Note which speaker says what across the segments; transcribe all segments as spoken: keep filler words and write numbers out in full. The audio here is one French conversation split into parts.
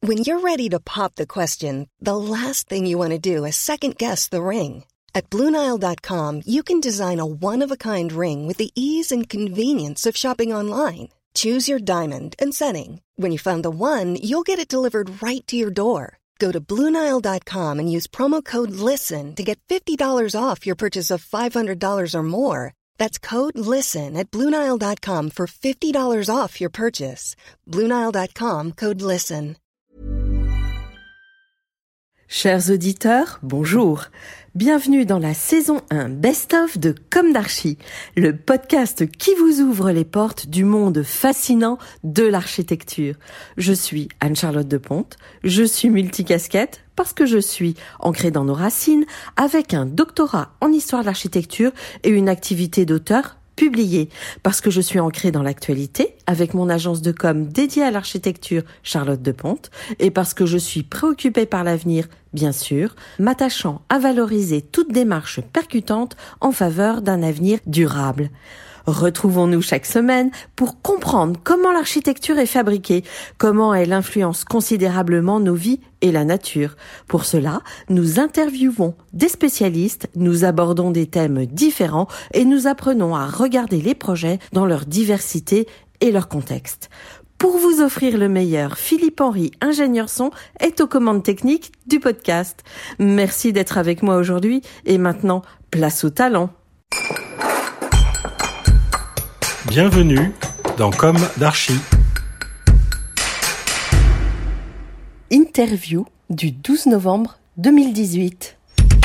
Speaker 1: When you're ready to pop the question, the last thing you want to do is second-guess the ring. At Blue Nile dot com, you can design a one-of-a-kind ring with the ease and convenience of shopping online. Choose your diamond and setting. When you find the one, you'll get it delivered right to your door. Go to Blue Nile dot com and use promo code LISTEN to get fifty dollars off your purchase of five hundred dollars or more. That's code LISTEN at Blue Nile dot com for fifty dollars off your purchase. Blue Nile dot com, code LISTEN.
Speaker 2: Chers auditeurs, bonjour. Bienvenue dans la saison un Best-of de Comme d'Archi, le podcast qui vous ouvre les portes du monde fascinant de l'architecture. Je suis Anne-Charlotte Deponte, je suis multicasquette parce que je suis ancrée dans nos racines avec un doctorat en histoire de l'architecture et une activité d'auteur publiée, parce que je suis ancrée dans l'actualité avec mon agence de com dédiée à l'architecture Charlotte Deponte et parce que je suis préoccupée par l'avenir, bien sûr, m'attachant à valoriser toute démarche percutante en faveur d'un avenir durable. Retrouvons-nous chaque semaine pour comprendre comment l'architecture est fabriquée, comment elle influence considérablement nos vies et la nature. Pour cela, nous interviewons des spécialistes, nous abordons des thèmes différents et nous apprenons à regarder les projets dans leur diversité et leur contexte. Pour vous offrir le meilleur, Philippe Henry, ingénieur son, est aux commandes techniques du podcast. Merci d'être avec moi aujourd'hui et maintenant, place au talent.
Speaker 3: Bienvenue dans Comme d'Archi.
Speaker 2: Interview du douze novembre deux mille dix-huit.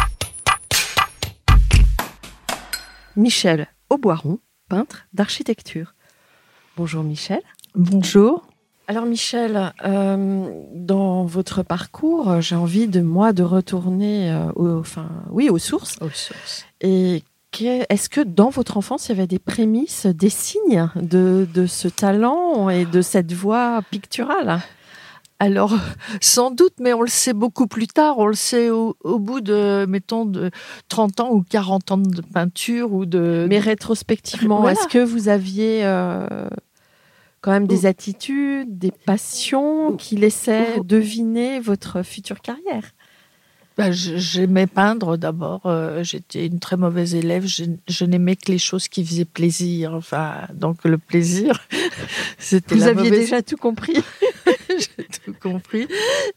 Speaker 2: Michel Auboiron, peintre d'architecture. Bonjour Michel.
Speaker 4: Bonjour.
Speaker 2: Alors Michel, euh, dans votre parcours, j'ai envie de moi de retourner euh, au, enfin, oui, aux sources.
Speaker 4: Aux sources.
Speaker 2: Et est-ce que dans votre enfance, il y avait des prémices, des signes de, de ce talent et de cette voix picturale ?
Speaker 4: Alors, sans doute, mais on le sait beaucoup plus tard. On le sait au, au bout de, mettons, de trente ans ou quarante ans de peinture ou de...
Speaker 2: Mais rétrospectivement, voilà. Est-ce que vous aviez euh, quand même des attitudes, des passions qui laissaient deviner votre future carrière ?
Speaker 4: Ben, j'aimais peindre d'abord. Euh, j'étais une très mauvaise élève. Je, je n'aimais que les choses qui faisaient plaisir. Enfin, donc le plaisir, c'était
Speaker 2: Vous
Speaker 4: la
Speaker 2: aviez
Speaker 4: mauvaise...
Speaker 2: déjà tout compris.
Speaker 4: J'ai tout compris.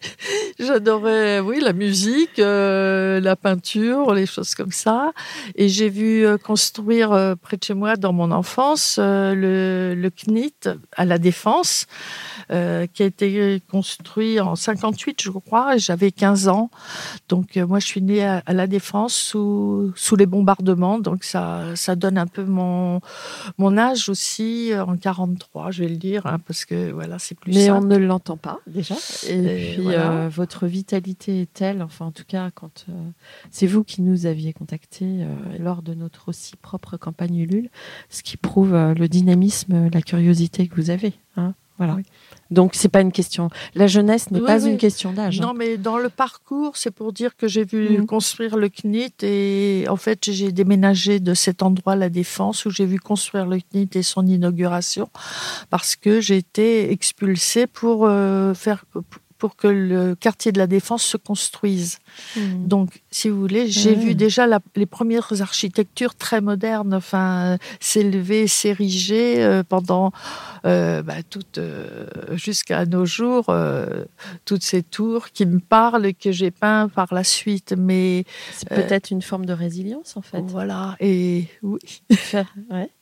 Speaker 4: J'adorais, oui, la musique, euh, la peinture, les choses comme ça. Et j'ai vu euh, construire euh, près de chez moi, dans mon enfance, euh, le, le C N I T à la Défense, euh, qui a été construit en cinquante-huit, je crois, et j'avais quinze ans. Donc, euh, moi, je suis née à, à la Défense sous, sous les bombardements. Donc, ça, ça donne un peu mon, mon âge aussi, en quarante-trois, je vais le dire, hein, parce que, voilà, c'est plus
Speaker 2: Mais
Speaker 4: simple.
Speaker 2: on ne l'entend pas, déjà. Et, et puis,
Speaker 4: voilà.
Speaker 2: euh, votre vitalité est telle, enfin, en tout cas, quand euh, c'est vous qui nous aviez contactés euh, lors de notre aussi propre campagne Ulule, ce qui prouve euh, le dynamisme, la curiosité que vous avez, hein. Voilà. Oui. Donc, c'est pas une question. La jeunesse n'est oui, pas oui. une question d'âge.
Speaker 4: Non, hein. Mais dans le parcours, c'est pour dire que j'ai vu mmh. construire le C N I T et en fait, j'ai déménagé de cet endroit, la Défense, où j'ai vu construire le C N I T et son inauguration parce que j'ai été expulsée pour euh, faire. pour que le quartier de la Défense se construise. Mmh. Donc, si vous voulez, j'ai mmh. vu déjà la, les premières architectures très modernes, enfin, s'élever, s'ériger euh, pendant euh, bah, toute, euh, jusqu'à nos jours, euh, toutes ces tours qui me parlent et que j'ai peint par la suite. Mais
Speaker 2: c'est euh, peut-être une forme de résilience, en fait.
Speaker 4: Voilà, et oui.
Speaker 2: ouais.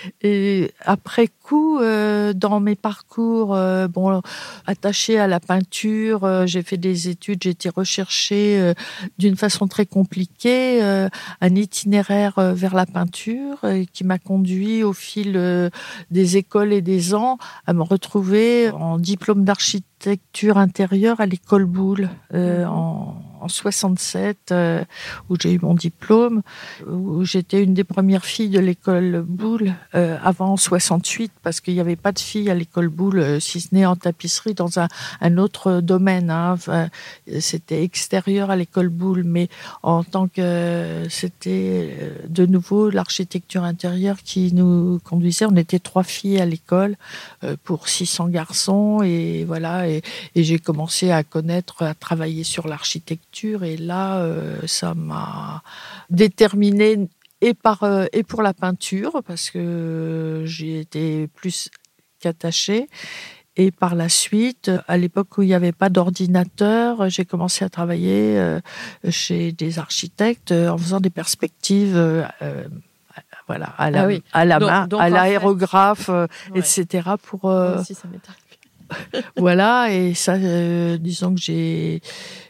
Speaker 4: Et après coup, euh, dans mes parcours, euh, bon, attachés à la peinture, euh, j'ai fait des études, j'ai été rechercher euh, d'une façon très compliquée euh, un itinéraire euh, vers la peinture euh, qui m'a conduit au fil euh, des écoles et des ans à me retrouver en diplôme d'architecture intérieure à l'école Boulle euh, mmh. en en soixante-sept, euh, où j'ai eu mon diplôme, où j'étais une des premières filles de l'école Boulle, euh, avant soixante-huit, parce qu'il n'y avait pas de filles à l'école Boulle, euh, si ce n'est en tapisserie, dans un, un autre domaine. Hein. Enfin, c'était extérieur à l'école Boulle, mais en tant que euh, c'était euh, de nouveau l'architecture intérieure qui nous conduisait. On était trois filles à l'école euh, pour six cents garçons, et voilà. Et, et j'ai commencé à connaître, à travailler sur l'architecture, et là, euh, ça m'a déterminée et par euh, et pour la peinture, parce que j'y étais plus qu'attachée. Et par la suite, à l'époque où il n'y avait pas d'ordinateur, j'ai commencé à travailler euh, chez des architectes euh, en faisant des perspectives. Euh, euh, Voilà, à la,
Speaker 2: ah oui.
Speaker 4: à la
Speaker 2: donc,
Speaker 4: main,
Speaker 2: donc,
Speaker 4: à l'aérographe, euh,
Speaker 2: ouais.
Speaker 4: et cetera. Pour euh,
Speaker 2: Moi aussi, ça m'est arrivé.
Speaker 4: voilà, et ça, euh, disons que j'ai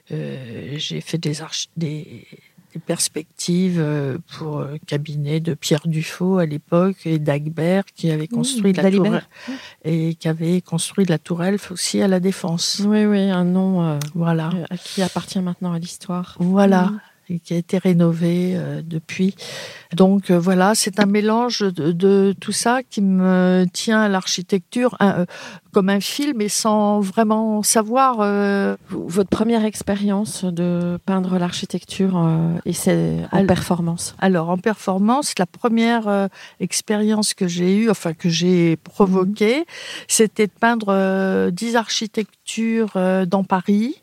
Speaker 4: euh, j'ai fait des, archi- des des perspectives pour le cabinet de Pierre Dufaux à l'époque et d'Agbert qui avait construit
Speaker 2: mmh,
Speaker 4: la tour et qui avait construit la Tour Eiffel aussi à la Défense.
Speaker 2: Oui, oui, un nom euh,
Speaker 4: voilà.
Speaker 2: euh, qui appartient maintenant à l'histoire.
Speaker 4: Voilà.
Speaker 2: Mmh.
Speaker 4: Et qui a été rénové euh, depuis. Donc euh, voilà, c'est un mélange de, de tout ça qui me tient à l'architecture un, euh, comme un fil, mais sans vraiment savoir. Euh...
Speaker 2: Votre première expérience de peindre l'architecture, euh, et c'est en alors, performance.
Speaker 4: Alors en performance, la première euh, expérience que j'ai eue, enfin que j'ai provoquée, mmh. c'était de peindre euh, dix architectures euh, dans Paris.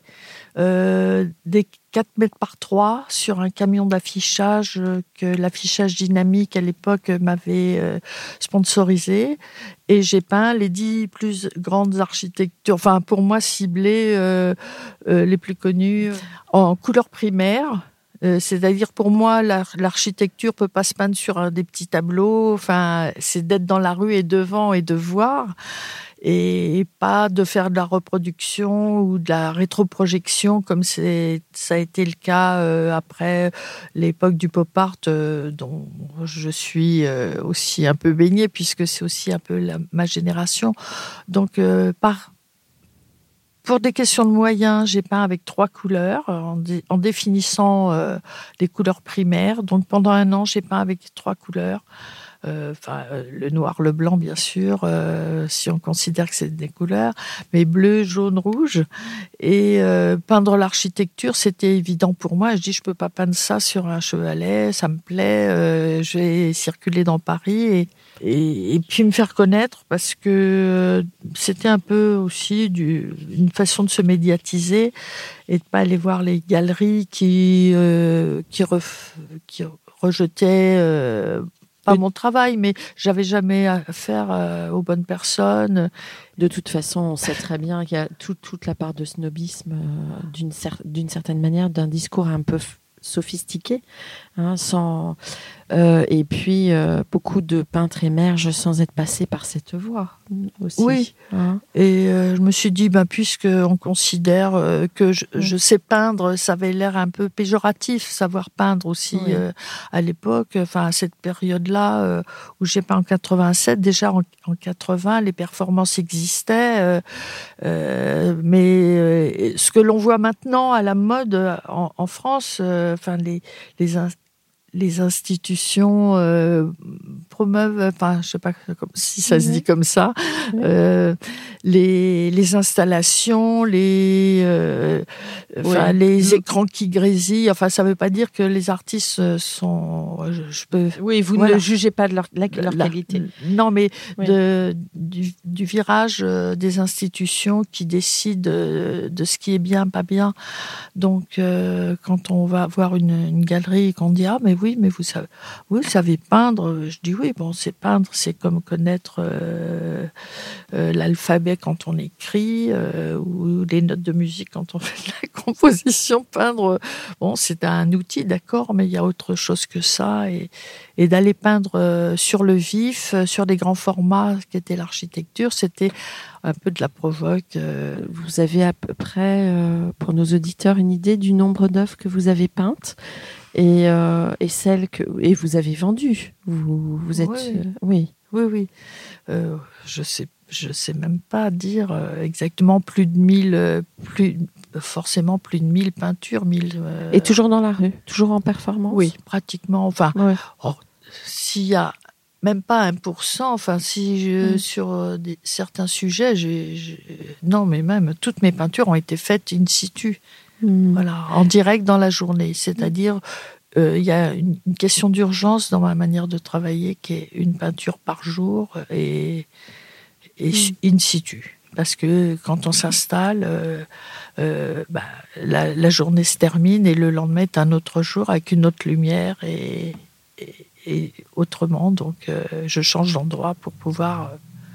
Speaker 4: Euh, des quatre mètres par trois sur un camion d'affichage euh, que l'affichage dynamique à l'époque m'avait euh, sponsorisé, et j'ai peint les dix plus grandes architectures, enfin pour moi ciblées, euh, euh, les plus connues en couleur primaire. Euh, c'est-à-dire pour moi l'ar- l'architecture peut pas se peindre sur un, des petits tableaux, enfin c'est d'être dans la rue et devant et de voir, et pas de faire de la reproduction ou de la rétroprojection comme c'est, ça a été le cas euh, après l'époque du pop art, euh, dont je suis euh, aussi un peu baignée puisque c'est aussi un peu la, ma génération. Donc euh, par Pour des questions de moyens, j'ai peint avec trois couleurs, en, dé, en définissant euh, les couleurs primaires. Donc pendant un an, j'ai peint avec trois couleurs. Euh, enfin, euh, le noir, le blanc, bien sûr, euh, si on considère que c'est des couleurs, mais bleu, jaune, rouge. Et euh, peindre l'architecture, c'était évident pour moi. Je dis, je peux pas peindre ça sur un chevalet, ça me plaît. Euh, je vais circuler dans Paris et, et, et puis me faire connaître, parce que c'était un peu aussi du, une façon de se médiatiser et de pas aller voir les galeries qui euh, qui, ref, qui rejetaient euh, pas mon travail, mais j'avais jamais affaire euh, aux bonnes personnes.
Speaker 2: De toute façon, on sait très bien qu'il y a tout, toute la part de snobisme, euh, d'une, cer- d'une certaine manière, d'un discours un peu f- sophistiqué, hein, sans, euh, et puis euh, beaucoup de peintres émergent sans être passés par cette voie aussi.
Speaker 4: Oui,
Speaker 2: hein.
Speaker 4: Et euh, je me suis dit, ben, puisqu'on considère euh, que je, oui. je sais peindre, ça avait l'air un peu péjoratif, savoir peindre aussi oui. euh, à l'époque, enfin à cette période-là euh, où j'ai peint en quatre-vingt-sept, déjà en, en quatre-vingts, les performances existaient, euh, euh, mais euh, ce que l'on voit maintenant à la mode en, en France, euh, enfin les les les institutions euh, promeuvent, enfin je sais pas si ça oui. se dit comme ça, oui. euh, les les installations, les euh, enfin oui. les écrans qui grésillent. Enfin ça veut pas dire que les artistes sont. Je, je peux.
Speaker 2: Oui, vous voilà. ne jugez pas de leur, la, leur La, qualité.
Speaker 4: Non, mais oui. de du, du virage des institutions qui décident de, de ce qui est bien, pas bien. Donc euh, quand on va voir une, une galerie et qu'on dit ah mais oui, mais vous savez, vous savez peindre. Je dis oui, bon, c'est peindre, c'est comme connaître euh, euh, l'alphabet quand on écrit euh, ou les notes de musique quand on fait de la composition. Peindre, bon, c'est un outil, d'accord, mais il y a autre chose que ça. Et, et d'aller peindre euh, sur le vif, euh, sur des grands formats, qui était l'architecture, c'était un peu de la provoque. Euh...
Speaker 2: Vous avez à peu près, euh, pour nos auditeurs, une idée du nombre d'œuvres que vous avez peintes et, euh, et celles que et vous avez vendues. Vous, vous êtes,
Speaker 4: oui,
Speaker 2: euh, oui,
Speaker 4: oui, oui. Euh, je sais, je sais même pas dire exactement plus de mille, plus forcément plus de mille peintures. mille, euh...
Speaker 2: Et toujours dans la rue, toujours en performance?
Speaker 4: Oui, pratiquement. Enfin,
Speaker 2: ouais.
Speaker 4: oh, s'il y a même pas un pour cent, enfin, si je, mmh. sur euh, des, certains sujets, j'ai, j'ai, non, mais même toutes mes peintures ont été faites in situ, mmh. voilà, en direct dans la journée. C'est-à-dire, il euh, y a une, une question d'urgence dans ma manière de travailler qui est une peinture par jour et, et mmh. in situ. Parce que quand on s'installe, euh, euh, bah, la, la journée se termine et le lendemain est un autre jour avec une autre lumière et, et, et autrement. Donc, euh, je change d'endroit pour pouvoir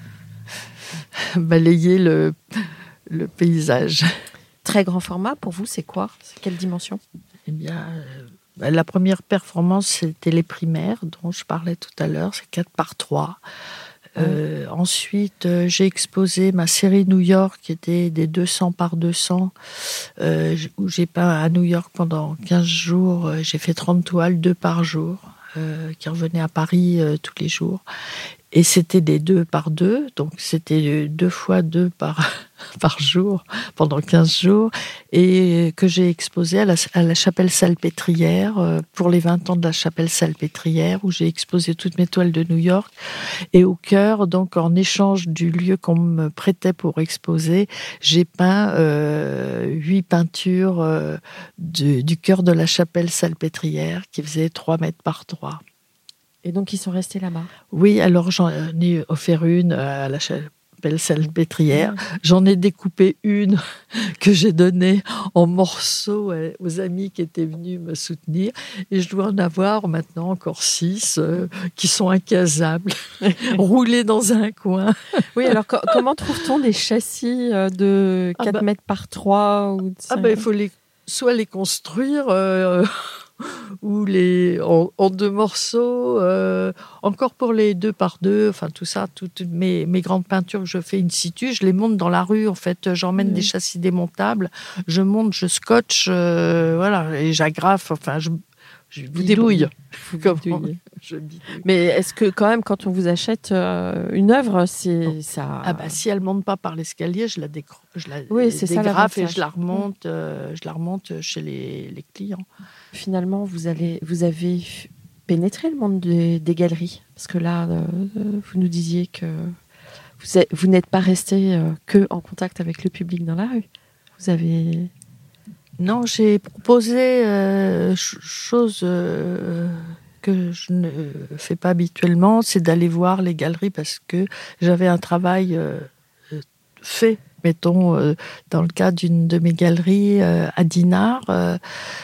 Speaker 4: euh, balayer le, le paysage.
Speaker 2: Très grand format, pour vous, c'est quoi? C'est quelle dimension?
Speaker 4: Eh bien, euh, bah, la première performance, c'était les primaires dont je parlais tout à l'heure. C'est quatre par trois. Euh, ensuite, euh, j'ai exposé ma série New York, qui était des deux cents par deux cents, euh, où j'ai peint à New York pendant quinze jours. Euh, j'ai fait trente toiles, deux par jour, euh, qui revenaient à Paris euh, tous les jours. Et c'était des deux par deux, donc c'était deux fois deux par, par jour, pendant quinze jours, et que j'ai exposé à la, à la chapelle Salpêtrière, euh, pour les vingt ans de la chapelle Salpêtrière, où j'ai exposé toutes mes toiles de New York. Et au cœur, donc en échange du lieu qu'on me prêtait pour exposer, j'ai peint euh, huit peintures euh, de, du cœur de la chapelle Salpêtrière, qui faisait trois mètres par trois.
Speaker 2: Et donc, ils sont restés là-bas?
Speaker 4: Oui, alors j'en ai offert une à la chapelle Salpêtrière. J'en ai découpé une que j'ai donnée en morceaux aux amis qui étaient venus me soutenir. Et je dois en avoir maintenant encore six euh, qui sont incasables, roulés dans un coin.
Speaker 2: Oui, alors co- comment trouve-t-on des châssis de quatre ah bah, mètres par trois ou de
Speaker 4: Ah ben, bah, il faut les, soit les construire... Euh, ou les en, en deux morceaux, euh, encore pour les deux par deux, enfin tout ça, toutes mes, mes grandes peintures que je fais in situ, je les monte dans la rue, en fait, j'emmène mmh. des châssis démontables, je monte, je scotche, euh, voilà, et j'agrafe, enfin je, je bidouille. je bidouille.
Speaker 2: Mais est-ce que quand même, quand on vous achète euh, une œuvre, c'est non. ça...
Speaker 4: Ah bah si elle monte pas par l'escalier, je la, décro... je la
Speaker 2: oui, c'est
Speaker 4: dégrafe
Speaker 2: ça,
Speaker 4: et je la remonte, euh, je la remonte chez les, les clients.
Speaker 2: Finalement, vous, allez, vous avez pénétré le monde des, des galeries, parce que là, euh, vous nous disiez que vous, êtes, vous n'êtes pas resté euh, que en contact avec le public dans la rue. Vous avez...
Speaker 4: Non, j'ai proposé euh, ch- chose euh, que je ne fais pas habituellement, c'est d'aller voir les galeries parce que j'avais un travail euh, fait, mettons, euh, dans le cadre d'une de mes galeries euh, à Dinard. Euh,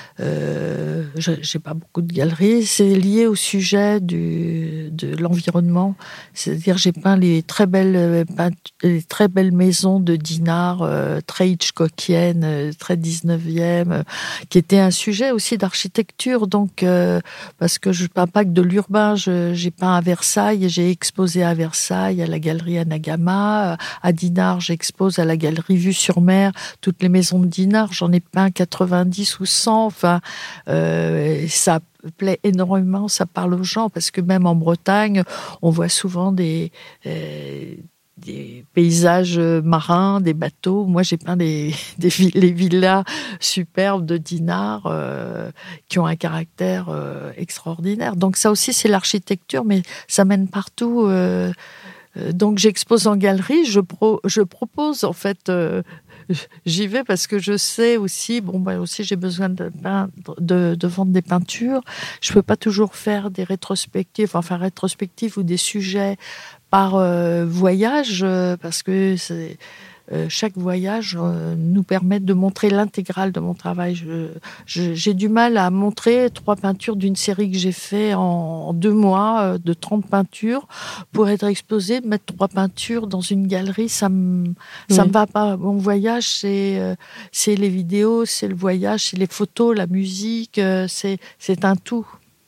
Speaker 4: Euh, je n'ai pas beaucoup de galeries. C'est lié au sujet du, de l'environnement. C'est-à-dire, j'ai peint les très belles, peint, les très belles maisons de Dinard, euh, très hitchcockiennes, euh, très dix-neuvième, euh, qui était un sujet aussi d'architecture. Donc, euh, parce que je ne peins pas que de l'urbain. Je, j'ai peint à Versailles, j'ai exposé à Versailles, à la galerie Anagama. À Dinard, j'expose à la galerie Vue sur Mer toutes les maisons de Dinard. J'en ai peint quatre-vingt-dix ou cent. Enfin, Euh, ça plaît énormément, ça parle aux gens parce que même en Bretagne, on voit souvent des, euh, des paysages marins, des bateaux. Moi, j'ai peint des, des les villas superbes de Dinard euh, qui ont un caractère euh, extraordinaire. Donc ça aussi, c'est l'architecture, mais ça mène partout. Euh, donc j'expose en galerie, je, pro, je propose en fait... Euh, J'y vais parce que je sais aussi, bon, bah aussi j'ai besoin de, peindre, de, de vendre des peintures. Je peux pas toujours faire des rétrospectives, enfin rétrospectives ou des sujets par euh, voyage, euh, parce que c'est, euh, chaque voyage euh, nous permet de montrer l'intégrale de mon travail. Je, je, j'ai du mal à montrer trois peintures d'une série que j'ai fait en, en deux mois, euh, de trente peintures, pour être exposée, mettre trois peintures dans une galerie, ça me, ça oui. me va pas. Mon voyage, c'est, euh, c'est les vidéos, c'est le voyage, c'est les photos, la musique, euh, c'est, c'est un tout.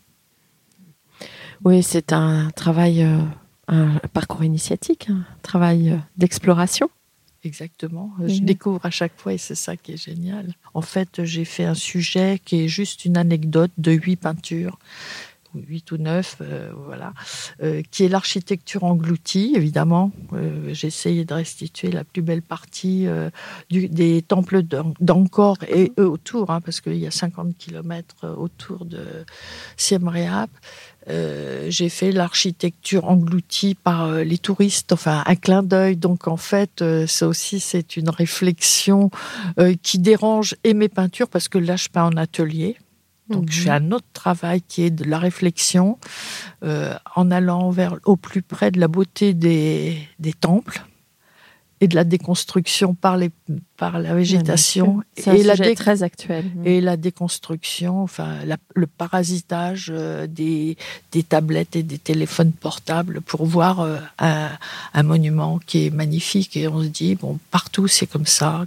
Speaker 2: Oui, c'est un travail, euh, un parcours initiatique, un travail euh, d'exploration.
Speaker 4: Exactement. Mmh. Je découvre à chaque fois et c'est ça qui est génial. En fait, j'ai fait un sujet qui est juste une anecdote de huit peintures huit ou neuf, euh, voilà, euh, qui est l'architecture engloutie, évidemment. Euh, j'ai essayé de restituer la plus belle partie euh, du, des temples d'Angkor et eux autour, hein, parce qu'il y a cinquante kilomètres autour de Siem Reap. Euh, j'ai fait l'architecture engloutie par euh, les touristes, enfin un clin d'œil. Donc en fait, euh, ça aussi c'est une réflexion euh, qui dérange et mes peintures parce que là je peins en atelier. Donc, mmh. je fais un autre travail qui est de la réflexion, euh, en allant vers, au plus près de la beauté des, des temples et de la déconstruction par, les, par la végétation.
Speaker 2: C'est un
Speaker 4: et
Speaker 2: sujet
Speaker 4: la dé-
Speaker 2: très actuel.
Speaker 4: Et la déconstruction, enfin, la, le parasitage euh, des, des tablettes et des téléphones portables pour voir euh, un, un monument qui est magnifique. Et on se dit, bon, partout c'est comme ça.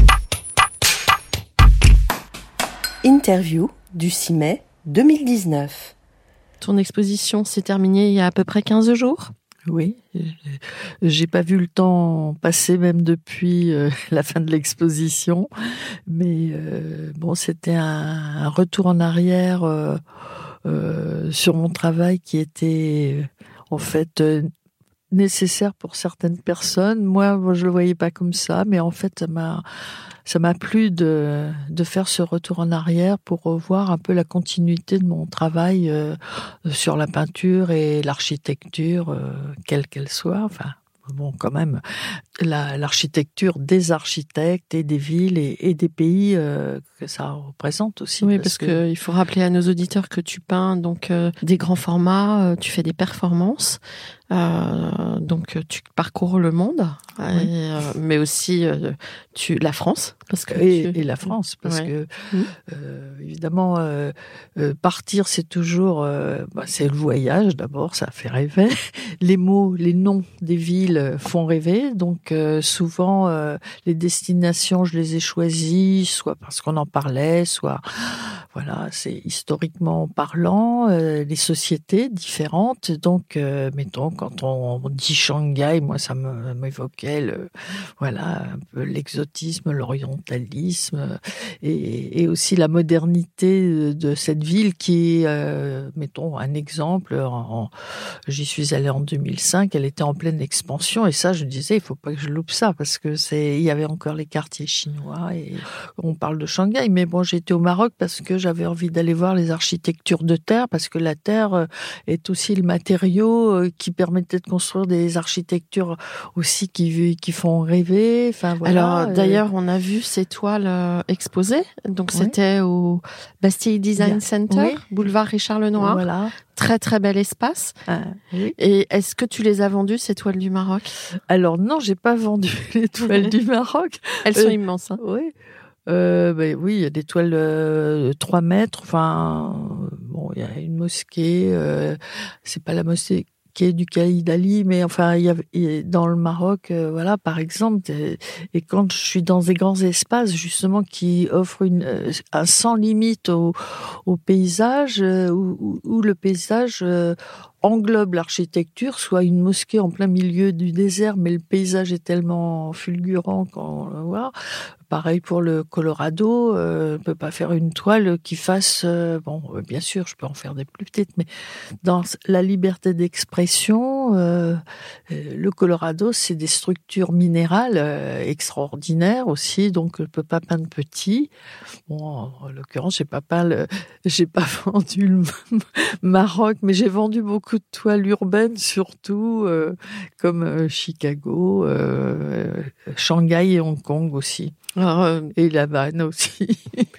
Speaker 2: Interview du six mai deux mille dix-neuf. Ton exposition s'est terminée il y a à peu près quinze jours ?
Speaker 4: Oui, j'ai pas vu le temps passer même depuis euh, la fin de l'exposition, mais euh, bon, c'était un, un retour en arrière euh, euh, sur mon travail qui était en fait euh, nécessaire pour certaines personnes. Moi, moi, je le voyais pas comme ça, mais en fait, ça m'a Ça m'a plu de, de faire ce retour en arrière pour revoir un peu la continuité de mon travail euh, sur la peinture et l'architecture, euh, quelle qu'elle soit. Enfin, bon, quand même, la, l'architecture des architectes et des villes et, et des pays euh, que ça représente aussi.
Speaker 2: Oui, parce, parce que, que il faut rappeler à nos auditeurs que tu peins donc euh, des grands formats, euh, tu fais des performances. Euh, donc tu parcours le monde, oui. et, euh, mais aussi euh, tu la France parce que
Speaker 4: et,
Speaker 2: tu...
Speaker 4: et la France parce ouais. que
Speaker 2: mmh.
Speaker 4: euh, évidemment euh, euh, partir c'est toujours euh, bah, c'est le voyage d'abord, ça fait rêver. Les mots, les noms des villes font rêver, donc euh, souvent euh, les destinations je les ai choisies soit parce qu'on en parlait, soit voilà, c'est historiquement parlant, euh, les sociétés différentes. Donc, euh, mettons, quand on, on dit Shanghai, moi, ça me, m'évoquait le, voilà, un peu l'exotisme, l'orientalisme et, et aussi la modernité de, de cette ville qui est, euh, mettons, un exemple. En, en, j'y suis allée en deux mille cinq, elle était en pleine expansion et ça, je me disais, il faut pas que je loupe ça parce que c'est, il y avait encore les quartiers chinois et on parle de Shanghai. Mais bon, j'étais au Maroc parce que j'avais envie d'aller voir les architectures de terre, parce que la terre est aussi le matériau qui permettait de construire des architectures aussi qui, qui font rêver. Enfin, voilà.
Speaker 2: Alors, d'ailleurs, on a vu ces toiles exposées. Donc, oui. C'était au Bastille Design Center, oui. boulevard Richard Lenoir.
Speaker 4: Voilà.
Speaker 2: Très, très bel espace.
Speaker 4: Ah, oui.
Speaker 2: Et est-ce que tu les as vendues, ces toiles du Maroc ?
Speaker 4: Alors, non, j'ai pas vendu les toiles du Maroc.
Speaker 2: Elles sont euh, immenses. Hein.
Speaker 4: Oui. Euh, ben oui, il y a des toiles de euh, trois mètres. Enfin, bon, il y a une mosquée. Euh, c'est pas la mosquée du Caïd Ali, mais enfin, il y a dans le Maroc, euh, voilà, par exemple. Et, et quand je suis dans des grands espaces, justement, qui offrent une, un sans limite au, au paysage, euh, où, où le paysage euh, englobe l'architecture, soit une mosquée en plein milieu du désert, mais le paysage est tellement fulgurant qu'on le voit. Pareil pour le Colorado, euh, on peut pas faire une toile qui fasse, euh, bon, bien sûr, je peux en faire des plus petites, mais dans la liberté d'expression, euh, le Colorado, c'est des structures minérales euh, extraordinaires aussi, donc je peux pas peindre petit. Bon, en l'occurrence, j'ai pas peint le, j'ai pas vendu le Maroc, mais j'ai vendu beaucoup de toiles urbaines, surtout euh, comme euh, Chicago, euh, Shanghai et Hong Kong aussi.
Speaker 2: Alors, euh,
Speaker 4: et la Havane aussi.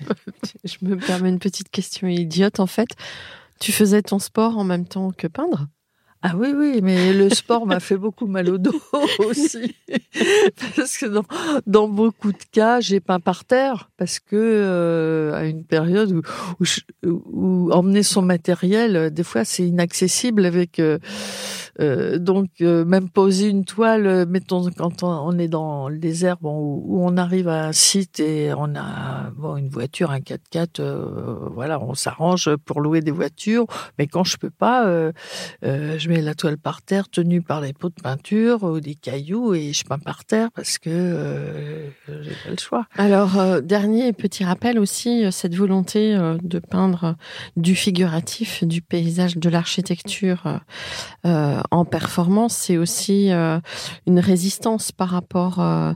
Speaker 2: Je me permets une petite question idiote, en fait. Tu faisais ton sport en même temps que peindre ?
Speaker 4: Ah oui, oui, mais le sport m'a fait beaucoup mal au dos aussi. Parce que dans, dans beaucoup de cas, j'ai peint par terre. Parce que euh, à une période où, où, je, où emmener son matériel, des fois, c'est inaccessible avec... Euh, euh, donc euh, même poser une toile, mettons quand on, on est dans le désert, bon, où, où on arrive à un site et on a bon une voiture, un quatre-quatre, euh, voilà, on s'arrange pour louer des voitures. Mais quand je peux pas, euh, euh, je mets la toile par terre, tenue par les pots de peinture ou des cailloux, et je peins par terre parce que euh, j'ai pas le choix.
Speaker 2: Alors, euh, dernier petit rappel aussi, euh, cette volonté euh, de peindre euh, du figuratif, du paysage, de l'architecture euh, en performance, c'est aussi euh, une résistance par rapport euh,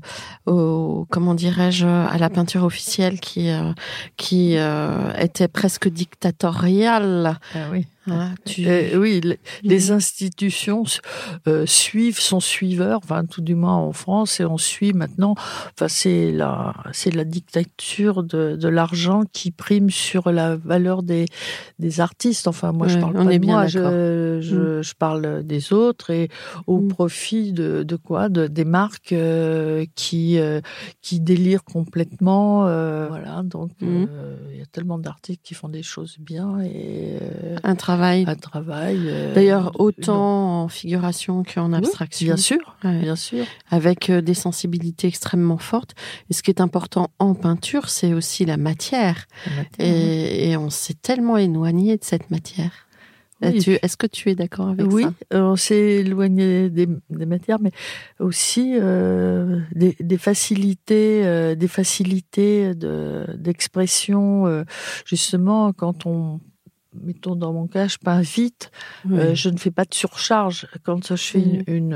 Speaker 2: au, comment dirais-je, à la peinture officielle qui euh, qui euh, était presque dictatoriale.
Speaker 4: Ah oui.
Speaker 2: Ah, tu...
Speaker 4: euh, oui, les, les institutions euh, suivent, sont suiveurs, enfin tout du moins en France, et on suit maintenant. Enfin, c'est la, c'est la dictature de, de l'argent qui prime sur la valeur des, des artistes. Enfin, moi, ouais, je parle pas de moi, je, je, mmh. je parle des autres, et au mmh. profit de, de quoi, de des marques euh, qui euh, qui délirent complètement. Euh, voilà, donc il mmh. euh, y a tellement d'artistes qui font des choses bien et euh,
Speaker 2: un travail.
Speaker 4: Un travail. Euh,
Speaker 2: D'ailleurs, autant non. en figuration qu'en abstraction.
Speaker 4: Oui, bien sûr, ouais. bien sûr.
Speaker 2: Avec euh, des sensibilités extrêmement fortes. Et ce qui est important en peinture, c'est aussi la matière. La matière et, oui. et on s'est tellement éloigné de cette matière. Oui. Tu, est-ce que tu es d'accord avec
Speaker 4: oui,
Speaker 2: ça ?
Speaker 4: Oui, on s'est éloigné des, des matières, mais aussi euh, des, des facilités, euh, des facilités de, d'expression. Euh, justement, quand on mettons dans mon cas, je peins vite, oui. euh, je ne fais pas de surcharge. Quand je fais une, une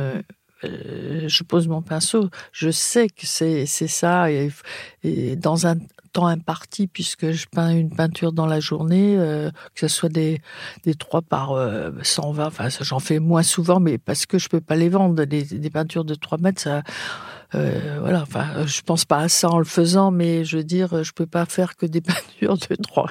Speaker 4: euh, je pose mon pinceau, je sais que c'est c'est ça, et, et dans un temps imparti, puisque je peins une peinture dans la journée, euh, que ce soit des des trois par euh, cent vingt, enfin j'en fais moins souvent, mais parce que je peux pas les vendre. Des, des peintures de trois mètres, ça. Euh, voilà, enfin, je pense pas à ça en le faisant, mais je veux dire, je peux pas faire que des peintures de trois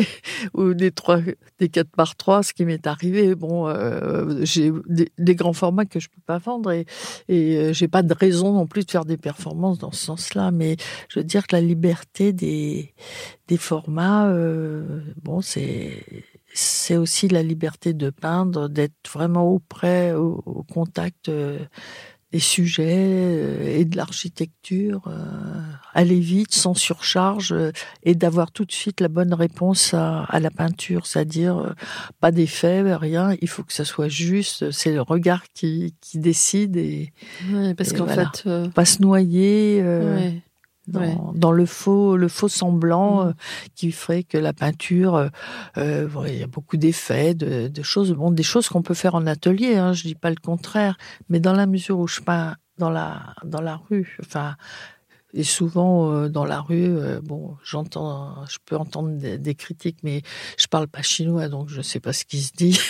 Speaker 4: ou des trois, des quatre par trois, ce qui m'est arrivé. Bon, euh, j'ai des, des grands formats que je peux pas vendre, et, et j'ai pas de raison non plus de faire des performances dans ce sens-là. Mais je veux dire que la liberté des des formats, euh, bon, c'est c'est aussi la liberté de peindre, d'être vraiment auprès, au, au contact. Euh, des sujets et de l'architecture, euh, aller vite, sans surcharge, euh, et d'avoir tout de suite la bonne réponse à, à la peinture, c'est-à-dire euh, pas d'effet, rien, il faut que ça soit juste, c'est le regard qui, qui décide, et,
Speaker 2: ouais, parce
Speaker 4: et
Speaker 2: qu'en
Speaker 4: voilà.
Speaker 2: fait, euh...
Speaker 4: pas se noyer euh,
Speaker 2: ouais.
Speaker 4: Dans,
Speaker 2: ouais.
Speaker 4: dans le faux, le faux semblant, mmh. euh, qui ferait que la peinture, euh, euh, il y a beaucoup d'effets, de, de choses, bon, des choses qu'on peut faire en atelier, hein, je dis pas le contraire, mais dans la mesure où je peins dans la dans la rue, enfin, et souvent euh, dans la rue, euh, bon, j'entends, je peux entendre des, des critiques, mais je parle pas chinois, donc je sais pas ce qui se dit.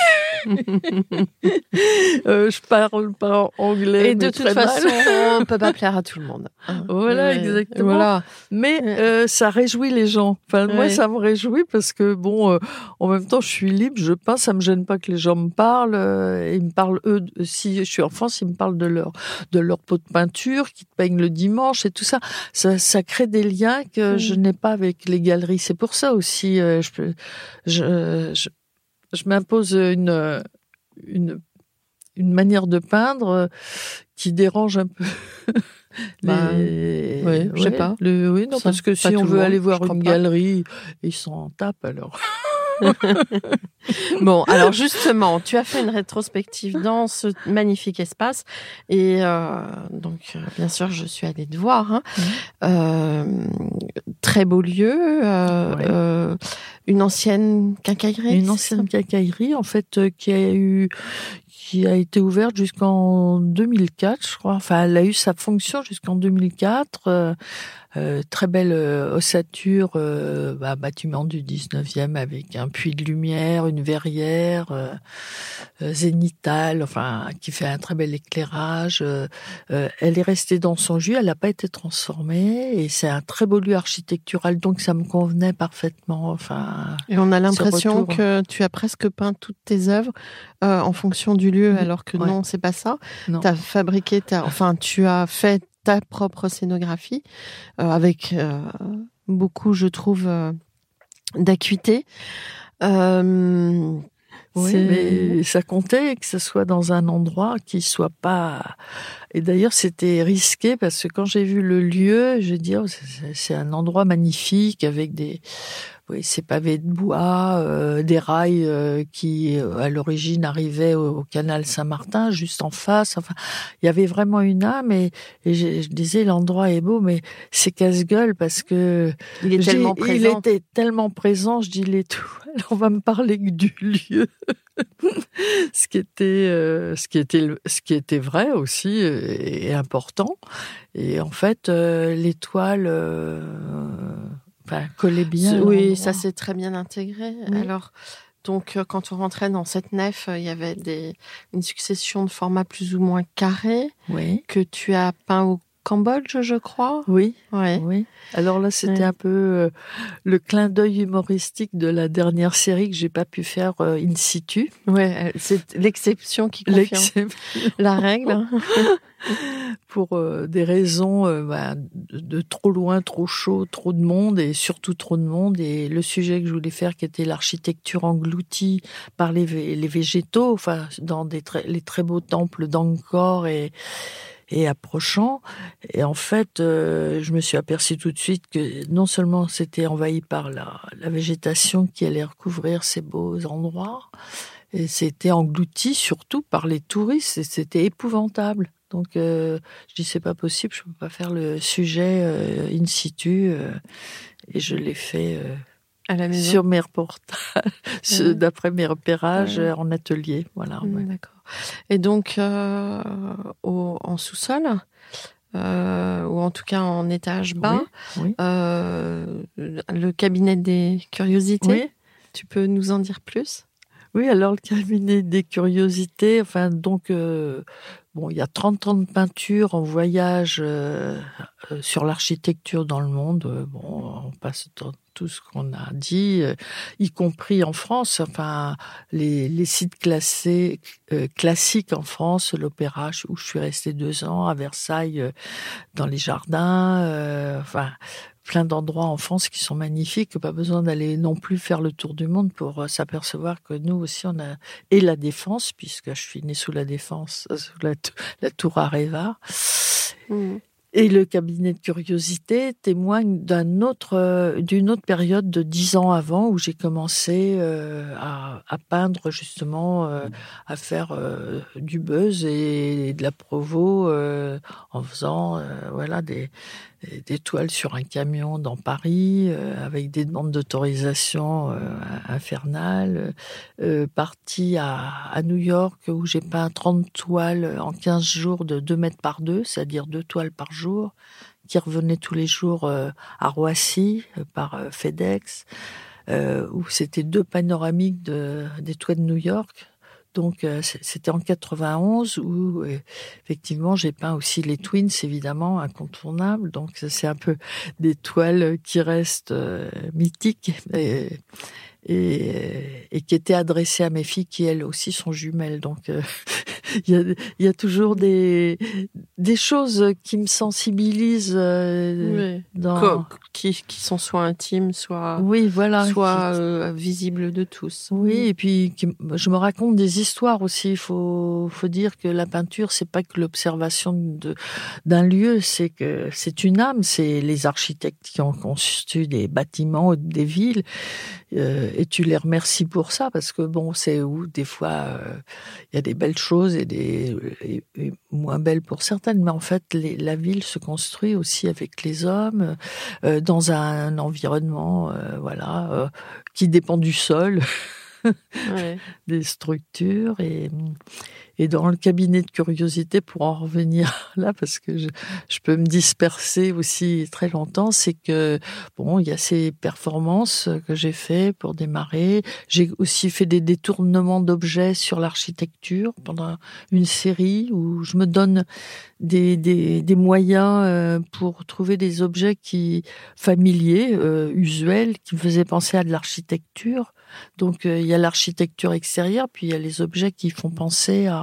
Speaker 4: euh, je parle pas anglais.
Speaker 2: Et de toute façon, on peut pas plaire à tout le monde.
Speaker 4: Voilà, ouais, exactement. Voilà. Mais euh, ça réjouit les gens. Enfin, ouais. moi, ça me réjouit parce que bon, euh, en même temps, je suis libre, je peins, ça me gêne pas que les gens me parlent. Euh, ils me parlent eux. Si je suis en France, ils me parlent de leur de leur pot de peinture qui peignent le dimanche et tout ça. Ça, ça crée des liens que mmh. je n'ai pas avec les galeries. C'est pour ça aussi, euh, je peux, je, je Je m'impose une, une, une manière de peindre qui dérange un peu.
Speaker 2: Bah,
Speaker 4: les...
Speaker 2: Oui, ouais, je sais pas.
Speaker 4: Le... Oui, non, ça, parce que si on veut monde, aller voir une galerie, ils s'en tapent alors.
Speaker 2: Bon, alors justement, tu as fait une rétrospective dans ce magnifique espace, et euh, donc euh, bien sûr je suis allée te voir. Hein. Mmh. Euh, très beau lieu, euh, ouais. euh, une ancienne quincaillerie.
Speaker 4: Une ancienne quincaillerie en fait euh, qui a eu qui a été ouverte jusqu'en deux mille quatre, je crois. Enfin, elle a eu sa fonction jusqu'en deux mille quatre. Euh, Euh, très belle euh, ossature, euh, bah, bâtiment du dix-neuvième avec un puits de lumière, une verrière euh, euh, zénithale, enfin qui fait un très bel éclairage. Euh, euh, elle est restée dans son jus, elle n'a pas été transformée, et c'est un très beau lieu architectural, donc ça me convenait parfaitement. Enfin,
Speaker 2: et on a l'impression que tu as presque peint toutes tes œuvres euh, en fonction du lieu, alors que ouais. non, c'est pas ça. Tu as fabriqué, t'as, enfin tu as fait ta propre scénographie, euh, avec euh, beaucoup, je trouve, euh, d'acuité. Euh,
Speaker 4: Oui,
Speaker 5: C'est-
Speaker 4: mais ça comptait que ce soit dans un endroit qui soit pas. Et d'ailleurs, c'était risqué parce que quand j'ai vu le lieu, je dis, oh, c'est, c'est un endroit magnifique avec des, oui, ces pavés de bois, euh, des rails euh, qui, euh, à l'origine, arrivaient au, au canal Saint-Martin, juste en face. Enfin, il y avait vraiment une âme et, et je, je disais, l'endroit est beau, mais c'est casse-gueule parce que
Speaker 5: Il est
Speaker 4: j'ai-
Speaker 5: tellement
Speaker 4: il
Speaker 5: présent.
Speaker 4: était tellement présent. Je dis, l'étoile, on va me parler que du lieu. ce qui était, euh, ce qui était, le- ce qui était vrai aussi euh, et important. Et en fait, euh, l'étoile, euh, enfin, collait bien. à
Speaker 5: Oui,
Speaker 4: l'endroit.
Speaker 5: ça s'est très bien intégré.
Speaker 4: Oui.
Speaker 5: Alors, donc, euh, quand on rentrait dans cette nef, euh, il y avait des, une succession de formats plus ou moins carrés
Speaker 4: Oui,
Speaker 5: que tu as peint au Cambodge, je crois.
Speaker 4: oui,
Speaker 5: Ouais.
Speaker 4: oui. Alors là, c'était
Speaker 5: Ouais.
Speaker 4: un peu euh, le clin d'œil humoristique de la dernière série que j'ai pas pu faire euh, in situ.
Speaker 5: Ouais, euh, c'est l'exception qui confirme
Speaker 4: L'exception.
Speaker 5: la règle. hein.
Speaker 4: Pour euh, des raisons euh, bah, de, de trop loin, trop chaud, trop de monde et surtout trop de monde. Et le sujet que je voulais faire, qui était l'architecture engloutie par les, vé- les végétaux, enfin dans des très, les très beaux temples d'Angkor et, et approchant. Et en fait, euh, je me suis aperçue tout de suite que non seulement c'était envahi par la, la végétation qui allait recouvrir ces beaux endroits, et c'était englouti surtout par les touristes et c'était épouvantable. Donc, euh, je dis c'est pas possible, je peux pas faire le sujet euh, in situ euh, et je l'ai fait euh,
Speaker 5: À la maison.
Speaker 4: sur mes reportages, ce-
Speaker 5: Ouais.
Speaker 4: d'après mes repérages
Speaker 5: Ouais.
Speaker 4: euh, en atelier. Voilà.
Speaker 5: Mm,
Speaker 4: ouais.
Speaker 5: D'accord. Et donc, euh, au, en sous-sol, euh, ou en tout cas en étage bas,
Speaker 4: Oui,
Speaker 5: euh, le cabinet des curiosités,
Speaker 4: oui.
Speaker 5: tu peux nous en dire plus?
Speaker 4: Oui, alors le cabinet des curiosités, enfin donc euh, bon, il y a trente ans de peinture en voyage euh, euh, sur l'architecture dans le monde. Euh, bon, on passe dans tout ce qu'on a dit, euh, y compris en France. Enfin, les, les sites classés euh, classiques en France, l'Opéra où je suis restée deux ans, à Versailles, euh, dans les jardins. Euh, enfin. Plein d'endroits en France qui sont magnifiques, pas besoin d'aller non plus faire le tour du monde pour euh, s'apercevoir que nous aussi on a et la Défense, puisque je suis née sous la Défense, euh, sous la, t- la tour Areva.
Speaker 5: Mm.
Speaker 4: Et le cabinet de curiosité témoigne d'un autre, euh, d'une autre période de dix ans avant où j'ai commencé euh, à, à peindre justement, euh, à faire euh, du buzz et, de la provo euh, en faisant euh, voilà des, des toiles sur un camion dans Paris euh, avec des demandes d'autorisation euh, infernales. Euh, parti à, à New York où j'ai peint trente toiles en quinze jours de deux mètres par deux, c'est-à-dire deux toiles par jour, qui revenaient tous les jours euh, à Roissy euh, par euh, FedEx, euh, où c'était deux panoramiques de, des toits de New York. Donc euh, c'était en quatre-vingt-onze où euh, effectivement j'ai peint aussi les Twins, évidemment incontournables. Donc c'est un peu des toiles qui restent euh, mythiques et, et, et qui étaient adressées à mes filles qui elles aussi sont jumelles. Donc euh, il y a, il y a toujours des des choses qui me sensibilisent euh,
Speaker 5: Oui.
Speaker 4: dans
Speaker 5: Co- qui, qui sont soit intimes, soit,
Speaker 4: oui voilà
Speaker 5: soit
Speaker 4: qui-
Speaker 5: euh, visibles de tous.
Speaker 4: Oui, et puis qui- je me raconte des histoires aussi. Il faut, faut dire que la peinture, c'est pas que l'observation de d'un lieu, c'est que c'est une âme. C'est les architectes qui ont conçu des bâtiments, des villes, euh, et tu les remercies pour ça parce que bon, c'est où des fois euh, il y a des belles choses et des et, et moins belles pour certaines, mais en fait, les, la ville se construit aussi avec les hommes euh, dans un environnement, euh, voilà, euh, qui dépend du sol.
Speaker 5: Ouais.
Speaker 4: Des structures et, et dans le cabinet de curiosité, pour en revenir là, parce que je, je peux me disperser aussi très longtemps, c'est que bon, il y a ces performances que j'ai fait pour démarrer. J'ai aussi fait des détournements d'objets sur l'architecture pendant une série où je me donne des, des, des moyens euh, pour trouver des objets qui familiers, euh, usuels, qui me faisaient penser à de l'architecture. Donc euh, il y a l'architecture extérieure, puis il y a les objets qui font penser à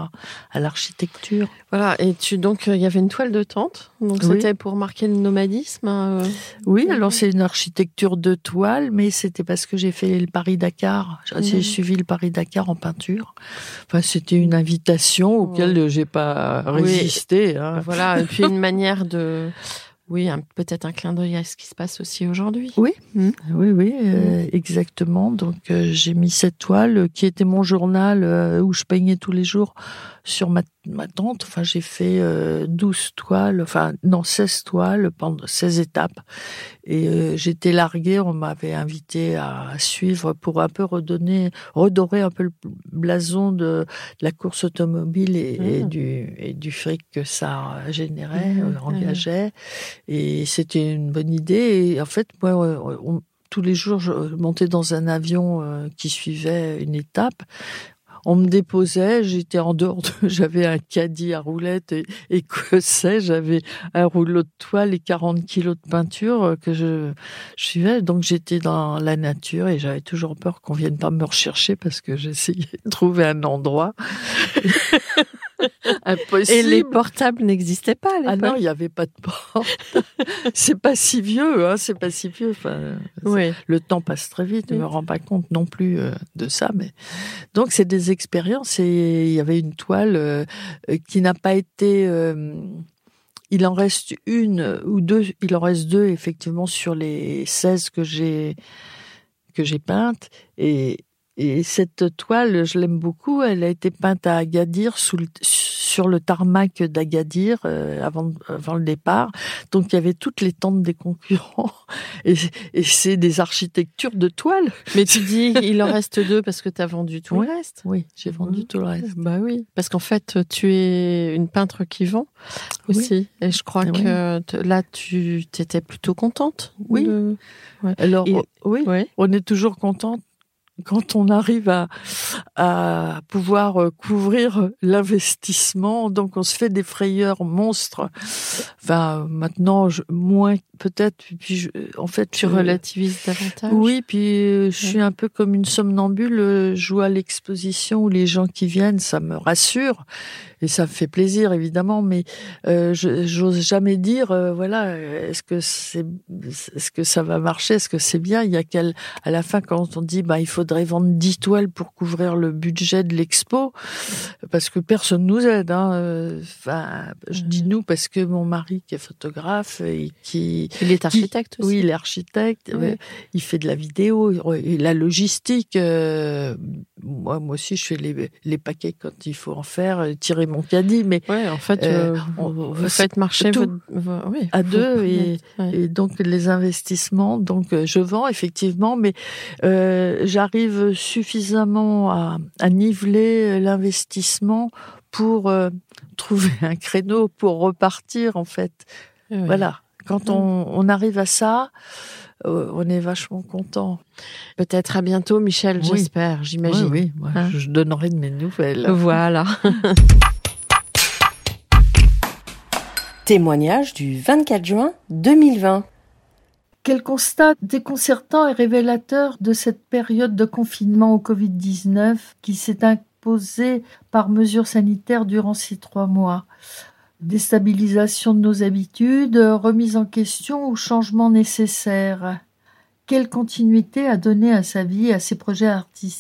Speaker 4: à, à l'architecture.
Speaker 5: Voilà, et tu, donc il y avait une toile de tente, donc
Speaker 4: Oui.
Speaker 5: c'était pour marquer le nomadisme. Euh...
Speaker 4: Oui, alors c'est une architecture de toile, mais c'était parce que j'ai fait le Paris-Dakar. J'ai mmh. suivi le Paris-Dakar en peinture. Enfin, c'était une invitation auquel oui. j'ai pas résisté.
Speaker 5: Oui.
Speaker 4: Hein.
Speaker 5: Voilà, et puis une manière de... Oui, un, peut-être un clin d'œil à ce qui se passe aussi aujourd'hui.
Speaker 4: Oui, mmh. oui, oui, euh, mmh. exactement. Donc, euh, j'ai mis cette toile euh, qui était mon journal euh, où je peignais tous les jours sur ma, ma tente. Enfin, j'ai fait euh, douze toiles, enfin, non, seize toiles pendant seize étapes. Et euh, j'étais larguée, on m'avait invité à suivre pour un peu redonner, redorer un peu le blason de, de la course automobile et, mmh. et, du, et du fric que ça générait, mmh. engageait. Et c'était une bonne idée. Et en fait, moi, on, tous les jours, je montais dans un avion euh, qui suivait une étape. On me déposait, j'étais en dehors, de, j'avais un caddie à roulettes et, et que sais, j'avais un rouleau de toile et quarante kilos de peinture que je, je suivais. Donc j'étais dans la nature et j'avais toujours peur qu'on vienne pas me rechercher parce que j'essayais de trouver un endroit. Impossible.
Speaker 5: Et les portables n'existaient pas à l'époque.
Speaker 4: Ah non, il n'y avait pas de portable. C'est pas si vieux, hein, c'est pas si vieux. Enfin,
Speaker 5: oui.
Speaker 4: Le temps passe très vite, je ne me rends pas compte non plus euh, de ça. Mais donc, c'est des expériences et il y avait une toile euh, qui n'a pas été... Euh, il en reste une ou deux, il en reste deux effectivement sur les seize que j'ai, que j'ai peintes et... Et cette toile, je l'aime beaucoup. Elle a été peinte à Agadir, sous le, sur le tarmac d'Agadir, euh, avant, avant le départ. Donc, il y avait toutes les tentes des concurrents. Et, et c'est des architectures de toile.
Speaker 5: Mais tu dis il en reste deux parce que tu as vendu tout
Speaker 4: oui,
Speaker 5: le reste.
Speaker 4: Oui, j'ai vendu mmh. tout le reste.
Speaker 5: Bah oui, parce qu'en fait, tu es une peintre qui vend aussi. Oui. Et je crois et que oui. là, tu étais plutôt contente.
Speaker 4: Oui.
Speaker 5: De...
Speaker 4: Ouais. Alors, et, oui, ouais. on est toujours contente. Quand on arrive à, à pouvoir couvrir l'investissement, donc on se fait des frayeurs monstres. Enfin, maintenant, je, moins peut-être. Puis, je, en fait,
Speaker 5: tu je, relativises davantage.
Speaker 4: Oui, puis je suis un peu comme une somnambule. Je joue à l'exposition où les gens qui viennent, ça me rassure et ça me fait plaisir évidemment. Mais euh, je j'ose jamais dire, euh, voilà, est-ce que c'est, est-ce que ça va marcher, est-ce que c'est bien. Il y a qu'à à la fin quand on dit, bah il faudrait vendre dix toiles pour couvrir le budget de l'expo, parce que personne nous aide. Hein. Enfin, je dis nous parce que mon mari qui est photographe et qui
Speaker 5: il est architecte
Speaker 4: qui,
Speaker 5: aussi.
Speaker 4: Oui, il est architecte. Oui. Il fait de la vidéo et la logistique. Euh, moi, moi aussi, je fais les, les paquets quand il faut en faire, tirer mon caddie. Mais
Speaker 5: ouais, en fait, euh, on, vous faites marcher
Speaker 4: tout
Speaker 5: votre, oui,
Speaker 4: à deux et, ouais. et donc les investissements. Donc je vends effectivement, mais euh, j'arrive suffisamment à, à niveler l'investissement pour euh, trouver un créneau pour repartir en fait.
Speaker 5: Oui.
Speaker 4: Voilà. Quand on, on arrive à ça, euh, on est vachement content.
Speaker 5: Peut-être à bientôt, Michel, oui. J'espère, j'imagine.
Speaker 4: Oui, oui. Moi, hein? Je donnerai de mes nouvelles.
Speaker 5: Voilà.
Speaker 2: Témoignage du vingt-quatre juin deux mille vingt.
Speaker 6: Quel constat déconcertant et révélateur de cette période de confinement au covid dix-neuf qui s'est imposée par mesures sanitaires durant ces trois mois. Déstabilisation de nos habitudes, remise en question ou changement nécessaire. Quelle continuité à donner à sa vie et à ses projets artistiques ?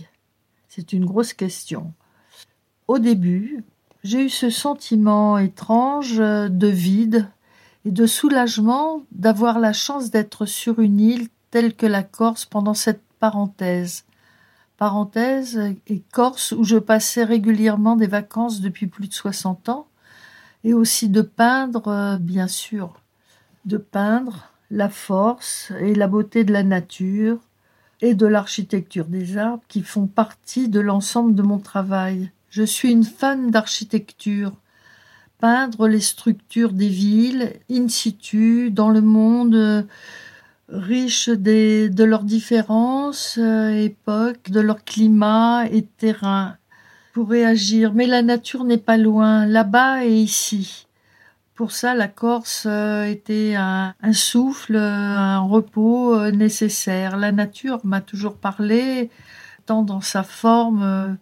Speaker 6: C'est une grosse question. Au début, j'ai eu ce sentiment étrange de vide et de soulagement d'avoir la chance d'être sur une île telle que la Corse pendant cette parenthèse. Parenthèse et Corse où je passais régulièrement des vacances depuis plus de soixante ans. Et aussi de peindre, bien sûr, de peindre la force et la beauté de la nature et de l'architecture des arbres qui font partie de l'ensemble de mon travail. Je suis une fan d'architecture. Peindre les structures des villes, in situ, dans le monde, riche des, de leurs différences, euh, époques, de leur climat et terrain. Pour réagir, mais la nature n'est pas loin, là-bas et ici. Pour ça, la Corse était un, un souffle, un repos nécessaire. La nature m'a toujours parlé, tant dans sa forme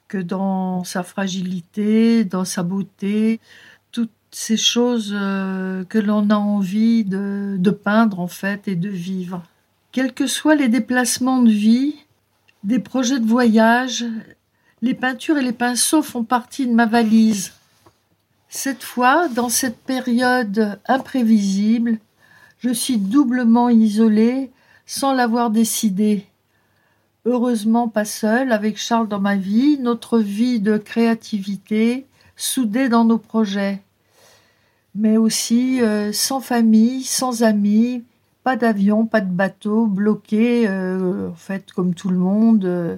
Speaker 6: que dans sa fragilité, dans sa beauté, toutes ces choses euh, que l'on a envie de, de peindre en fait et de vivre. Quels que soient les déplacements de vie, des projets de voyage, les peintures et les pinceaux font partie de ma valise. Cette fois, dans cette période imprévisible, je suis doublement isolée sans l'avoir décidé. Heureusement pas seule, avec Charles dans ma vie, notre vie de créativité, soudée dans nos projets. Mais aussi euh, sans famille, sans amis, pas d'avion, pas de bateau, bloqué, euh, en fait, comme tout le monde. Euh,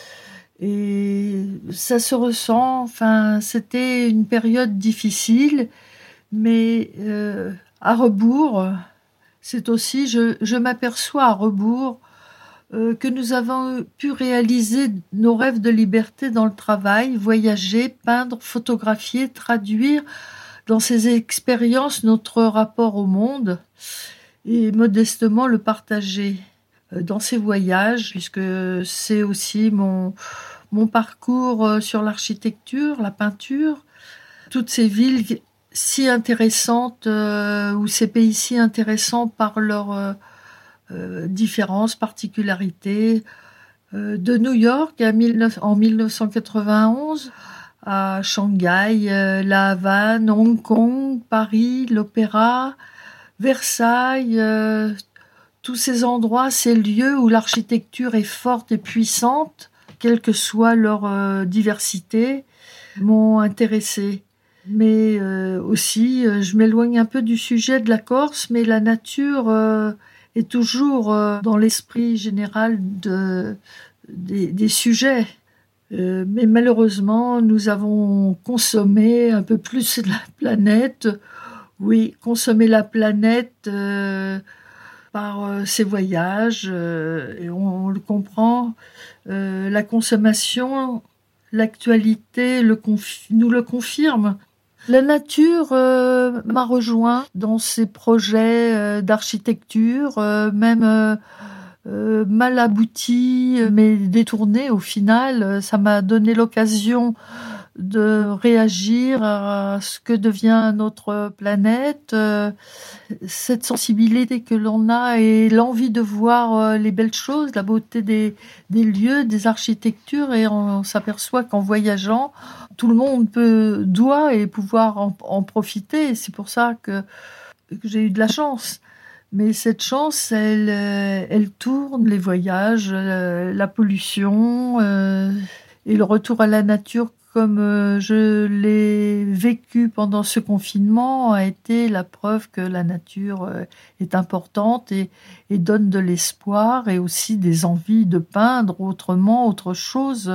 Speaker 6: et ça se ressent, enfin, c'était une période difficile, mais euh, à rebours, c'est aussi, je, je m'aperçois à rebours, Euh, que nous avons pu réaliser nos rêves de liberté dans le travail, voyager, peindre, photographier, traduire dans ces expériences notre rapport au monde et modestement le partager euh, dans ces voyages, puisque c'est aussi mon, mon parcours sur l'architecture, la peinture, toutes ces villes si intéressantes euh, ou ces pays si intéressants par leur euh, Euh, différences, particularités, euh, de New York à dix-neuf, en dix-neuf cent quatre-vingt-onze à Shanghai, euh, La Havane, Hong Kong, Paris, l'Opéra, Versailles, euh, tous ces endroits, ces lieux où l'architecture est forte et puissante, quelle que soit leur euh, diversité, m'ont intéressée. Mais euh, aussi, euh, je m'éloigne un peu du sujet de la Corse, mais la nature euh, est toujours euh, dans l'esprit général de, des, des sujets. Euh, mais malheureusement, nous avons consommé un peu plus la planète. Oui, consommer la planète euh, par euh, ces voyages, euh, et on, on le comprend. Euh, la consommation, l'actualité le confi- nous le confirme. La nature euh, m'a rejoint dans ces projets euh, d'architecture, euh, même euh, euh, mal aboutis, mais détournés au final. Ça m'a donné l'occasion de réagir à ce que devient notre planète, euh, cette sensibilité que l'on a et l'envie de voir euh, les belles choses, la beauté des, des lieux, des architectures, et on, on s'aperçoit qu'en voyageant, tout le monde peut, doit et pouvoir en, en profiter. C'est pour ça que, que j'ai eu de la chance. Mais cette chance, elle, elle tourne, les voyages, la pollution euh, et le retour à la nature comme je l'ai vécu pendant ce confinement a été la preuve que la nature est importante et, et donne de l'espoir et aussi des envies de peindre autrement, autre chose.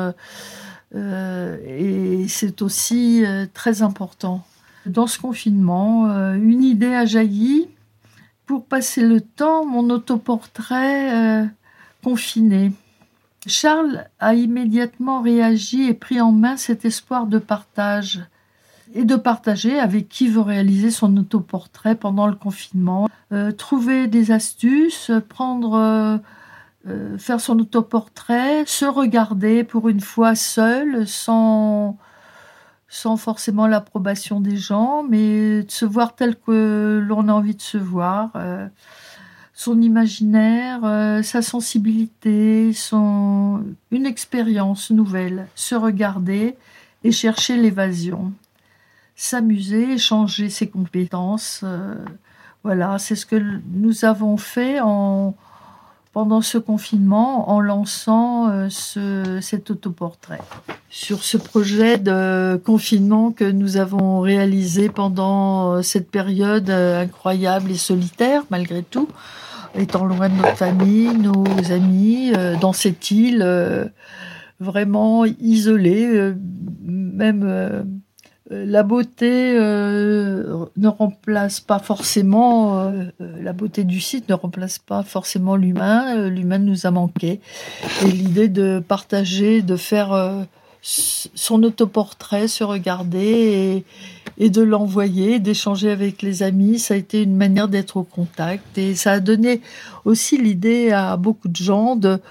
Speaker 6: Euh, et c'est aussi euh, très important. Dans ce confinement, euh, une idée a jailli. Pour passer le temps, mon autoportrait euh, confiné. Charles a immédiatement réagi et pris en main cet espoir de partage et de partager avec qui veut réaliser son autoportrait pendant le confinement. Euh, trouver des astuces, prendre, euh, euh, faire son autoportrait, se regarder pour une fois seul, sans, sans forcément l'approbation des gens, mais de se voir tel que l'on a envie de se voir. Euh, son imaginaire, euh, sa sensibilité, son... une expérience nouvelle, se regarder et chercher l'évasion, s'amuser, échanger ses compétences. Euh, voilà, c'est ce que nous avons fait en... pendant ce confinement en lançant euh, ce... cet autoportrait. Sur ce projet de confinement que nous avons réalisé pendant cette période incroyable et solitaire, malgré tout, étant loin de notre famille, nos amis, euh, dans cette île euh, vraiment isolée, euh, même euh, la beauté euh, ne remplace pas forcément, euh, la beauté du site ne remplace pas forcément l'humain, euh, l'humain nous a manqué. Et l'idée de partager, de faire euh, son autoportrait, se regarder et, et de l'envoyer, d'échanger avec les amis, ça a été une manière d'être au contact. Et ça a donné aussi l'idée à beaucoup de gens de,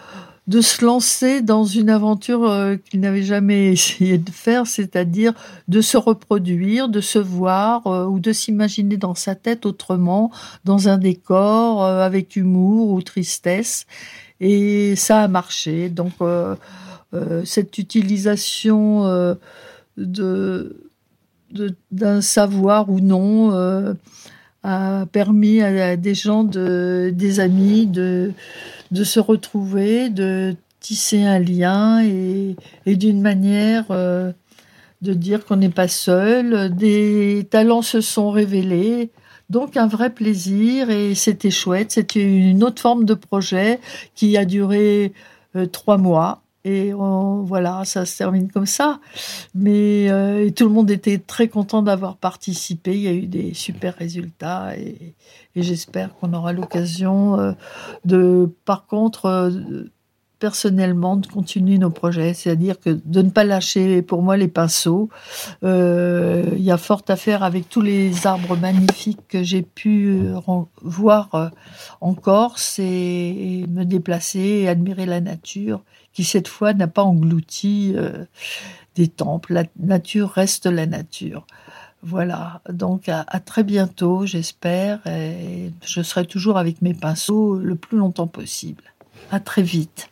Speaker 6: de se lancer dans une aventure euh, qu'il n'avait jamais essayé de faire, c'est-à-dire de se reproduire, de se voir euh, ou de s'imaginer dans sa tête autrement, dans un décor euh, avec humour ou tristesse. Et ça a marché. Donc euh, euh, cette utilisation euh, de, de, d'un savoir ou non euh, a permis à, à des gens, de, des amis, de de se retrouver, de tisser un lien et, et d'une manière euh, de dire qu'on n'est pas seul. Des talents se sont révélés, donc un vrai plaisir et c'était chouette. C'était une autre forme de projet qui a duré euh, trois mois. Et on, voilà, ça se termine comme ça. Mais euh, et tout le monde était très content d'avoir participé. Il y a eu des super résultats et, et j'espère qu'on aura l'occasion euh, de, par contre, euh, personnellement, de continuer nos projets. C'est-à-dire que de ne pas lâcher, pour moi, les pinceaux. Euh, il y a fort à faire avec tous les arbres magnifiques que j'ai pu voir euh, en Corse et, et me déplacer et admirer la nature, qui cette fois n'a pas englouti euh, des temples. La nature reste la nature. Voilà, donc à, à très bientôt, j'espère, et je serai toujours avec mes pinceaux le plus longtemps possible. À très vite.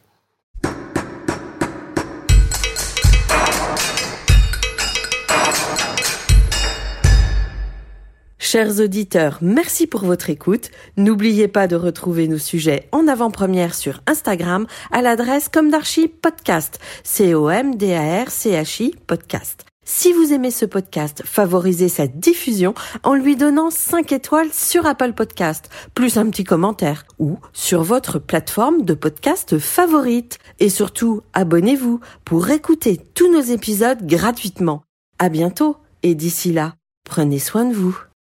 Speaker 2: Chers auditeurs, merci pour votre écoute. N'oubliez pas de retrouver nos sujets en avant-première sur Instagram à l'adresse Comdarchi Podcast, C O M D A R C H I Podcast. Si vous aimez ce podcast, favorisez sa diffusion en lui donnant cinq étoiles sur Apple Podcast, plus un petit commentaire, ou sur votre plateforme de podcast favorite. Et surtout, abonnez-vous pour écouter tous nos épisodes gratuitement. À bientôt, et d'ici là, prenez soin de vous.